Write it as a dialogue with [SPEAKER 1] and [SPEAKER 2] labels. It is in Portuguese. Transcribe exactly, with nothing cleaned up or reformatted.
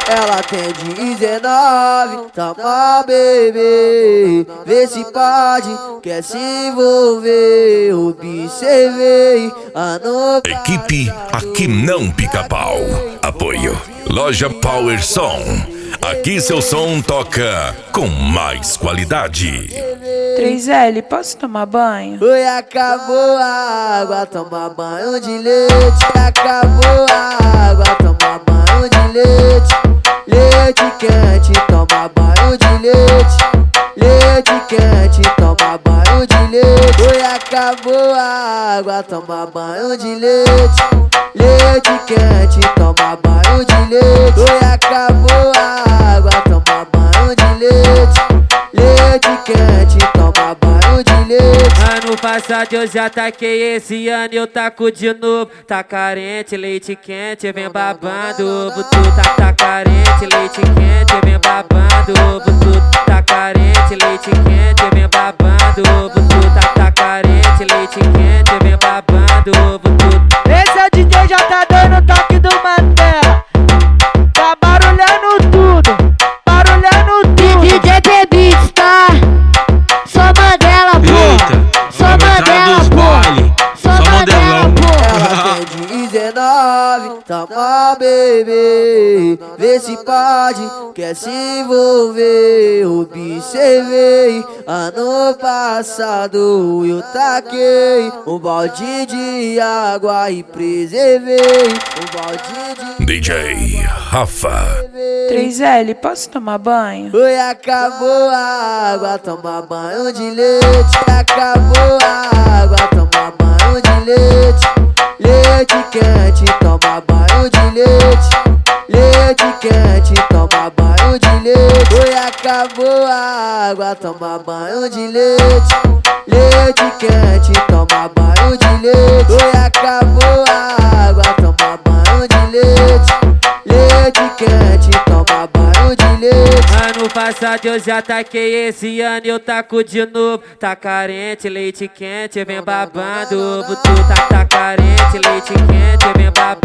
[SPEAKER 1] Ela tem dezenove, toma bebê, vê se pode, quer se envolver. Observei a no...
[SPEAKER 2] Equipe Aqui Não Pica-Pau. Apoio Loja Power Som. Aqui seu som toca com mais qualidade.
[SPEAKER 3] três L, posso tomar banho?
[SPEAKER 1] Oi, acabou a água, toma banho de leite. Acabou a água, toma banho de leite. Leite quente, toma banho de leite. Leite quente, toma banho de leite. Oi, acabou a água, toma banho de leite. Leite quente, toma banho de leite. Oi, acabou a água, toma banho de leite. Leite quente, toma banho de leite.
[SPEAKER 4] Ano passado eu já taquei, esse ano eu taco de novo. Tá carente, leite quente, vem babando. Ovo tu tá, tá carente, leite quente, vem babando. Ovo tu tá carente, leite quente, vem babando. Ovo tu tá, tá carente, leite quente, vem babando. Ovo tu.
[SPEAKER 5] Esse é o D J, já tá dando toque do Mantela. Tá barulhando tudo, barulhando tudo.
[SPEAKER 6] D J T-Beats, tá? Só Mandela, pô. Só Mandela, pô. Só Mandela, pô.
[SPEAKER 1] Ela tem dezenove, toma bebê, vê se pode, quer se envolver. Observei, ano passado eu taquei um balde de água e preservei um balde de...
[SPEAKER 2] D J Rafa.
[SPEAKER 3] três L, posso tomar banho?
[SPEAKER 1] Oi, acabou a água, toma banho de leite. Acabou a água, toma banho de leite. Leite quente, toma banho de leite. Leite quente, toma banho de leite. Oi, acabou a água, toma banho de leite. Leite quente, toma banho de leite. Oi, acabou a água, toma banho de leite. Leite quente, toma banho de leite.
[SPEAKER 4] Ano passado eu já taquei, esse ano eu taco de novo. Tá carente, leite quente, vem babando. Ovo tu tá, tá carente, leite quente, vem babando.